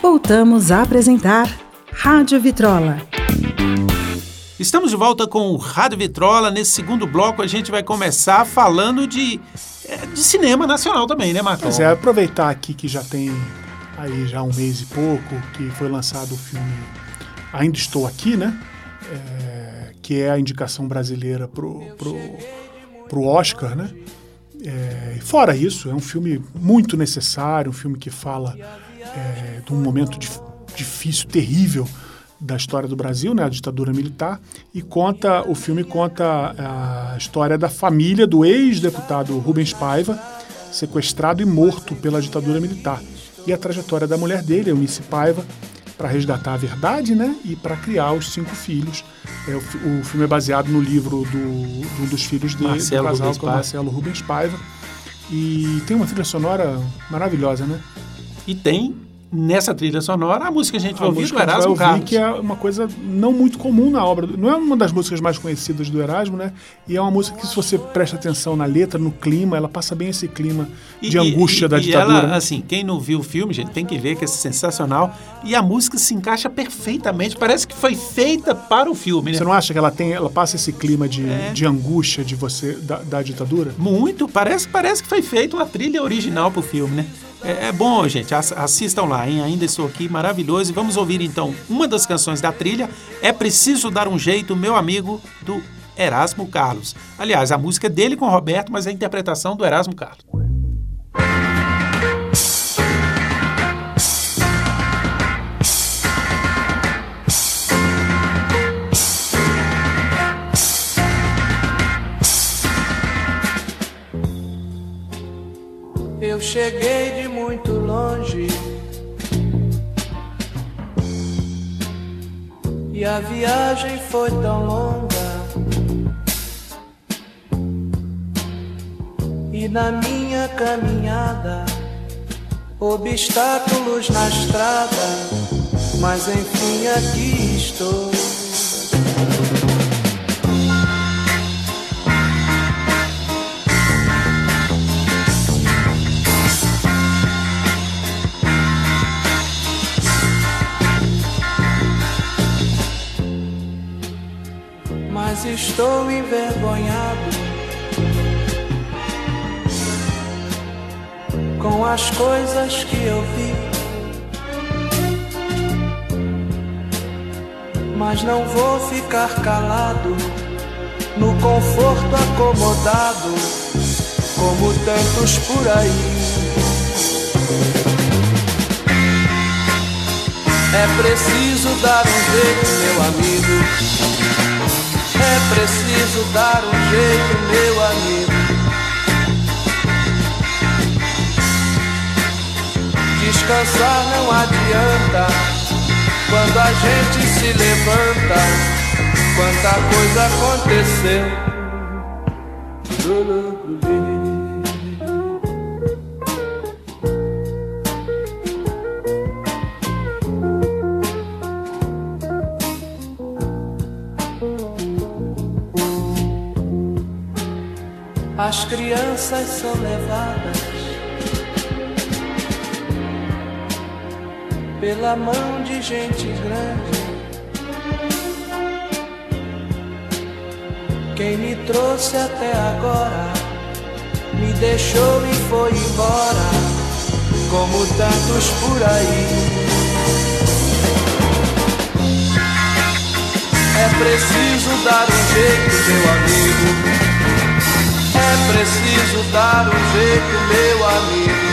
Voltamos a apresentar Rádio Vitrola. Estamos de volta com o Rádio Vitrola. Nesse segundo bloco a gente vai começar falando de cinema nacional também, né, Marcão? Pois é, aproveitar aqui que já tem aí já um mês e pouco que foi lançado o filme Ainda Estou Aqui, né? Que é a indicação brasileira pro Oscar, né? Fora isso, é um filme muito necessário, um filme que fala de um momento difícil, terrível da história do Brasil, né, a ditadura militar, e o filme conta a história da família do ex-deputado Rubens Paiva, sequestrado e morto pela ditadura militar, e a trajetória da mulher dele, Eunice Paiva, para resgatar a verdade, né, e para criar os 5 filhos. O filme é baseado no livro de um dos filhos dele, do casal, que é o Marcelo Rubens Paiva, e tem uma trilha sonora maravilhosa, né? E tem nessa trilha sonora a música que a gente vai ouvir do Erasmo Carlos. Que é uma coisa não muito comum na obra. Não é uma das músicas mais conhecidas do Erasmo, né? E é uma música que, se você presta atenção na letra, no clima, ela passa bem esse clima de angústia da ditadura. E ela, assim, quem não viu o filme, gente, tem que ver que é sensacional. E a música se encaixa perfeitamente. Parece que foi feita para o filme, né? Você não acha que ela passa esse clima de angústia da ditadura? Muito. Parece que foi feita uma trilha original para o filme, né? É bom, gente, assistam lá, hein? Ainda Estou Aqui, maravilhoso. E vamos ouvir, então, uma das canções da trilha, É Preciso Dar um Jeito, Meu Amigo, do Erasmo Carlos. Aliás, a música é dele com o Roberto, mas é a interpretação do Erasmo Carlos. Eu cheguei de muito longe e a viagem foi tão longa, e na minha caminhada obstáculos na estrada, mas enfim aqui estou. Mas estou envergonhado com as coisas que eu vi, mas não vou ficar calado no conforto acomodado como tantos por aí. É preciso dar um jeito, meu amigo. É preciso dar um jeito, meu amigo. Descansar não adianta quando a gente se levanta. Quanta coisa aconteceu. As crianças são levadas pela mão de gente grande. Quem me trouxe até agora me deixou e foi embora, como tantos por aí. É preciso dar um jeito, meu amigo. É preciso dar um jeito, meu amigo.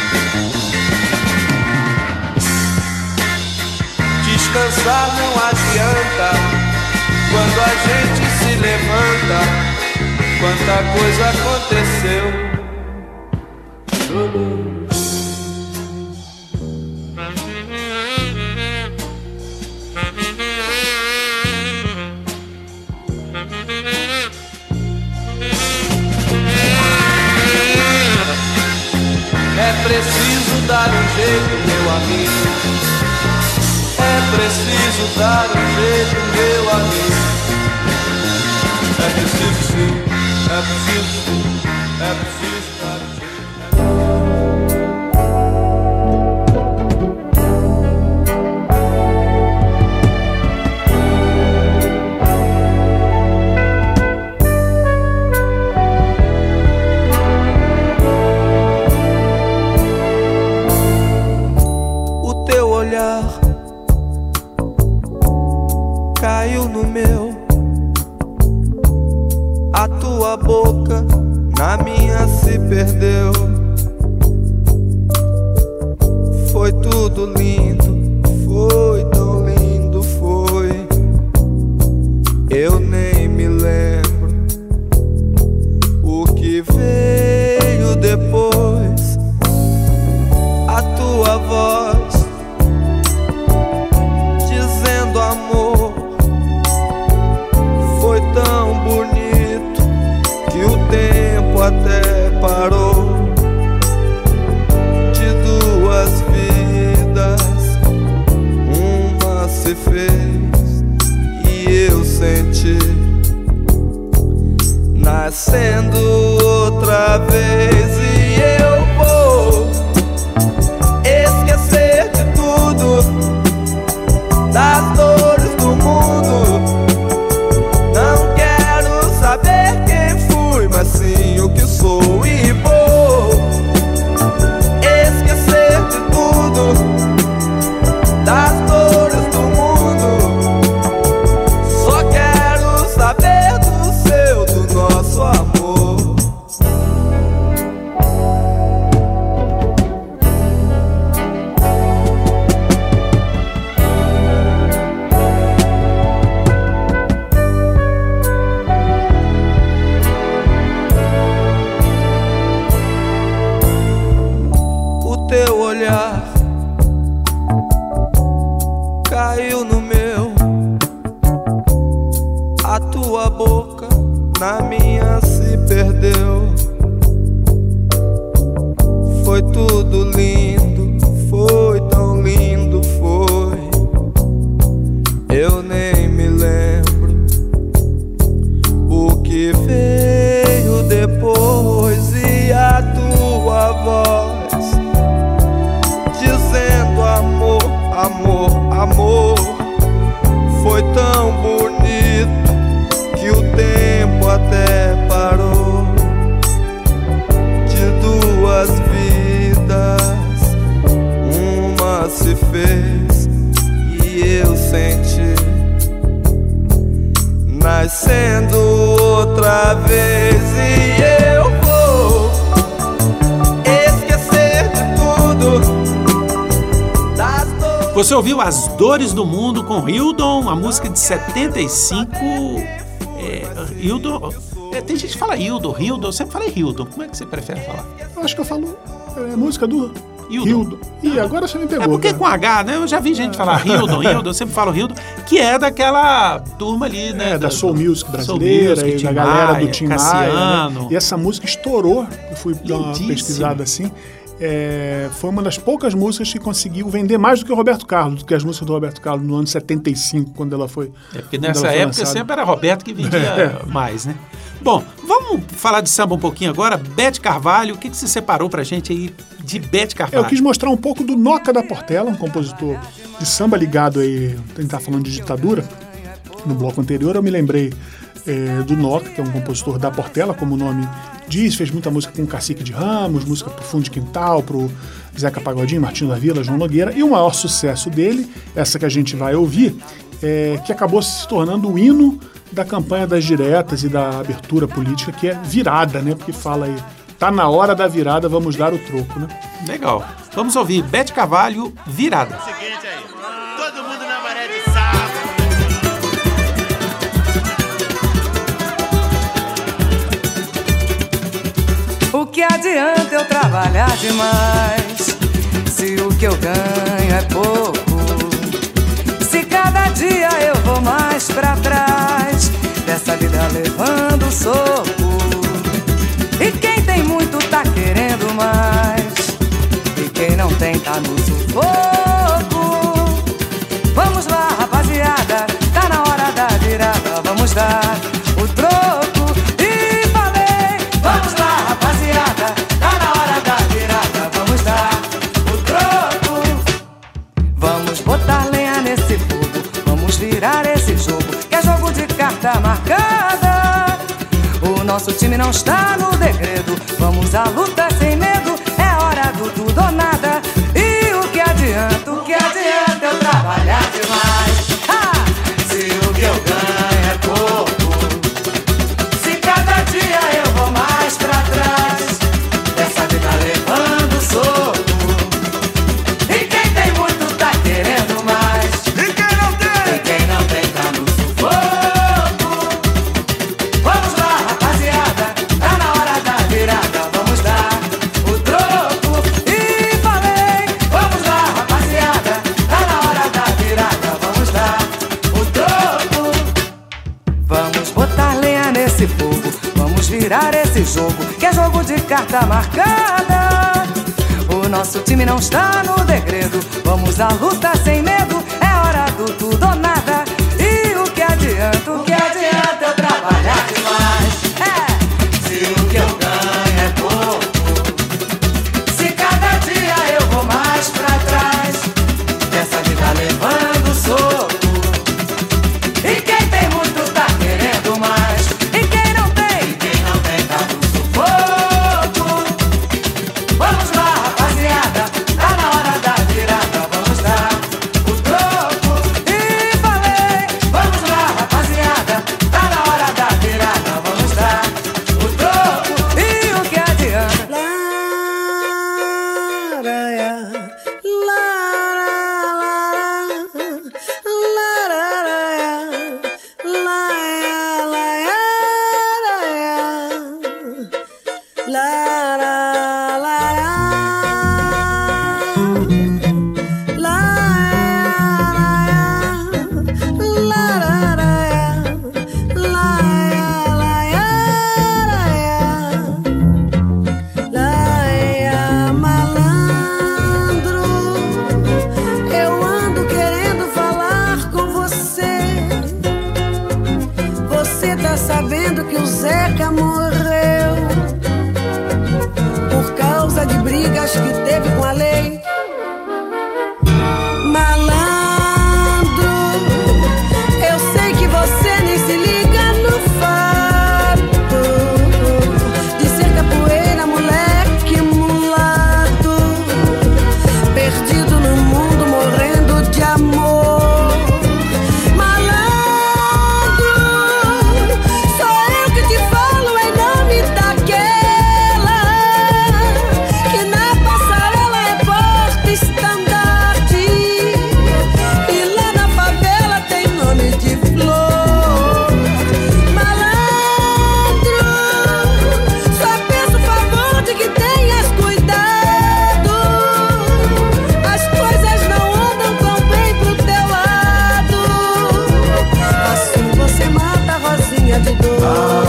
Descansar não adianta quando a gente se levanta. Quanta coisa aconteceu. É preciso dar um jeito, meu amigo. É preciso dar um jeito, meu amigo. É preciso sim, é preciso sim, é preciso dar um jeito. caiu no meu, a tua boca na minha se perdeu. Foi tudo lindo, foi tão lindo, foi. Eu nem me lembro o que veio depois. A tua voz dizendo amor foi tão bonito que o tempo até parou. De duas vidas, uma se fez e eu senti nascendo outra vez. E eu vou esquecer de tudo, das dores do mundo. Não quero saber quem fui, mas sim o que sou. E vou esquecer de tudo, das dores do mundo. Só quero saber do seu, do nosso amor. O teu olhar caiu no meu, a tua boca na minha se perdeu. Foi tudo lindo, foi tão lindo, foi. Eu nem me lembro o que veio depois. E a tua voz dizendo amor, amor, amor foi tão bonito que o tempo até parou. De duas vidas, uma se fez e eu senti nascendo outra vez. E eu vou esquecer de tudo. Você ouviu As Dores do Mundo com Hildon, a música de 75. Hildon. Tem gente que fala Hildon, eu sempre falei Hildon. Como é que você prefere falar? Eu acho que eu falo música do Hildon. Ih, agora você me pegou. É porque cara. Com H, né? Eu já vi gente falar Hildon, eu sempre falo Hildon, que é daquela turma ali, né? Da Soul Music brasileira, Soul Music, e da galera do Tim Maia. Né? E essa música estourou, eu fui dar uma pesquisada assim. Foi uma das poucas músicas que conseguiu vender mais do que o Roberto Carlos, do que as músicas do Roberto Carlos no ano 75, quando ela foi. Porque nessa época lançada. Sempre era Roberto que vendia mais, né? Bom, vamos falar de samba um pouquinho agora. Bete Carvalho, o que você separou pra gente aí de Bete Carvalho? Eu quis mostrar um pouco do Noca da Portela, um compositor de samba ligado aí, tentar falando de ditadura. No bloco anterior eu me lembrei do Noca, que é um compositor da Portela, como o nome diz, fez muita música com Cacique de Ramos, música pro Fundo de Quintal, pro Zeca Pagodinho, Martinho da Vila, João Nogueira, e o maior sucesso dele, essa que a gente vai ouvir, que acabou se tornando o hino da campanha das diretas e da abertura política, que é Virada, né? Porque fala aí, tá na hora da virada, vamos dar o troco, né? Legal. Vamos ouvir Bete Carvalho, Virada. É o seguinte aí, todo mundo na maré de sábado. O que adianta eu trabalhar demais se o que eu ganho é pouco? Se cada dia eu vou mais pra trás dessa vida levando soco. E quem tem muito tá querendo mais, e quem não tem tá no sufoco. Vamos lá, rapaziada, tá na hora da virada, vamos dar o troco. E falei, vamos lá, rapaziada, tá na hora da virada, vamos dar o troco. Vamos botar lenha nesse fogo, vamos virar esse jogo, que é jogo de carta marcada. O nosso time não está no degredo, vamos à luta sem medo, é hora do tudo ou nada. E o que adianta eu trabalhar demais? Se o que eu jogo, que é jogo de carta marcada. O nosso time não está no degredo, vamos à luta sem medo, é hora do tudo ou nada. E o que adianta eu trabalhar demais? Se o que eu ganho é pouco, se cada dia eu vou mais pra trás, dessa vida levando soco. E quem tem muito tá querendo mais, e quem não tem tá no sufoco. Vamos lá, rapaziada, tá na hora da virada, vamos dar o troco. E falei, vamos lá, rapaziada, tá na hora da virada, vamos dar o troco. E o que adianta? Eu ando querendo falar com você. Você tá sabendo que o Zeca morreu por causa de brigas que teve com a lei. Malandro, eu sei que você nem se liga no fato de ser capoeira, moleque mulato, perdido no mundo, morrendo de amor. Malandro, sou eu que te falo em nome daquela que na passarela é porta-estandarte, e lá na favela tem nome de flor. Malandro, só peço o favor de que tenhas cuidado, as coisas não andam tão bem pro teu lado, assim você mata a Rosinha de dor.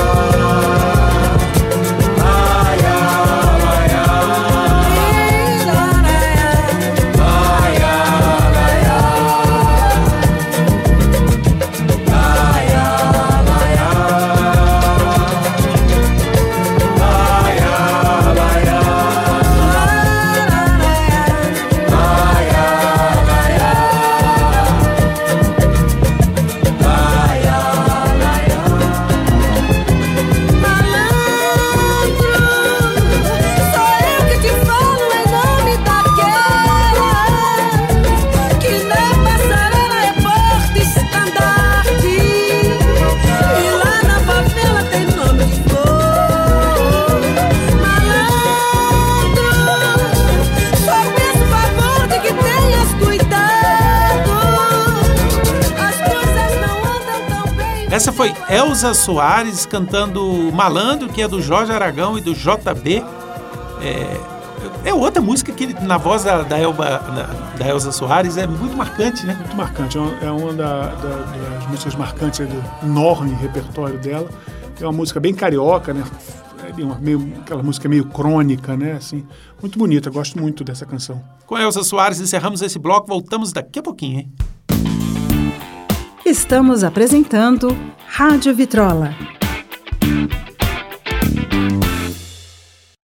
Essa foi Elza Soares cantando Malandro, que é do Jorge Aragão e do JB. É outra música que na voz da Elza Soares é muito marcante, né? Muito marcante. É uma das músicas marcantes do enorme repertório dela. É uma música bem carioca, né? Aquela música meio crônica, né? Assim, muito bonita. Gosto muito dessa canção. Com Elza Soares encerramos esse bloco. Voltamos daqui a pouquinho, hein? Estamos apresentando Rádio Vitrola.